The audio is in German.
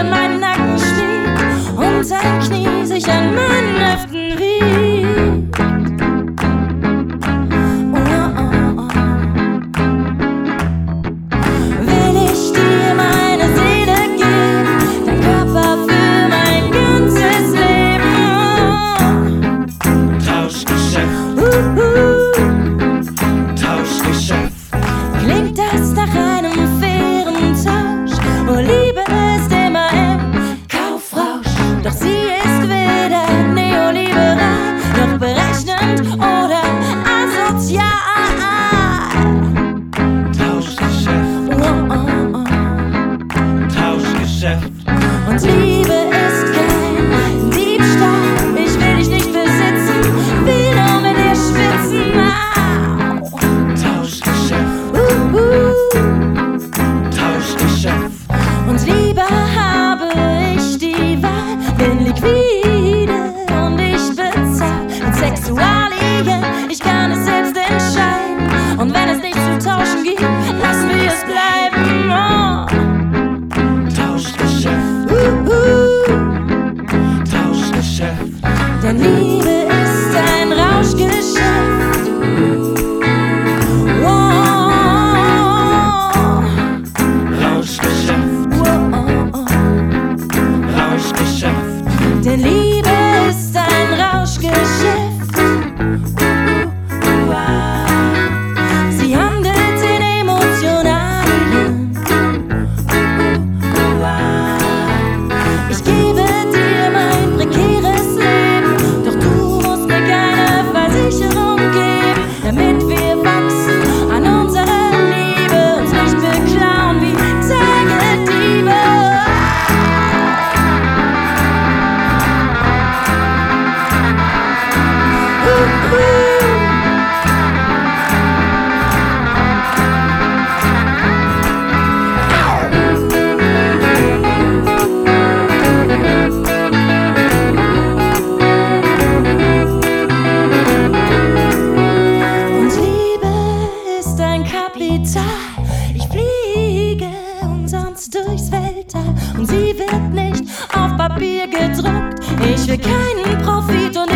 in meinen Nacken schmiegt und sein Knie sich an meinen Hüften wiegt. Will ich dir meine Seele geben, dein Körper für mein ganzes Leben. Tauschgeschäft, Tauschgeschäft. Klingt das nach einem fairen Tausch? Oh, Liebe ist immer im Kaufrausch. Doch sie ist weder neoliberal noch berechnend oder asozial. Tauschgeschäft, Tauschgeschäft. Und Liebe ist kein Diebstahl. Ich will dich nicht besitzen, will nur mit dir schwitzen. Au. Tauschgeschäft, Tauschgeschäft. Und lieber habe ich die Wahl, bin liquide und ich bezahl mit Sexualien. Ich kann es selbst entscheiden. Und wenn es nichts zu tauschen gibt, lassen wir es bleiben. Oh. Tauschgeschäft, Tauschgeschäft. Denn Liebe ist ein Rauschgeschäft. Oh. Rauschgeschäft, Oh. Rauschgeschäft. Denn Liebe ist ein Rauschgeschäft. Sie handelt in Emotionalien. Ich gebe dir mein prekäres Leben, doch du musst mir keine Versicherung geben, damit wir wachsen an unserer Liebe, uns nicht beklauen wie Tagediebe. Und Liebe ist ein Kapital. Ich fliege umsonst durchs Weltall und sie wird nicht auf Papier gedruckt. Ich will keinen Profit und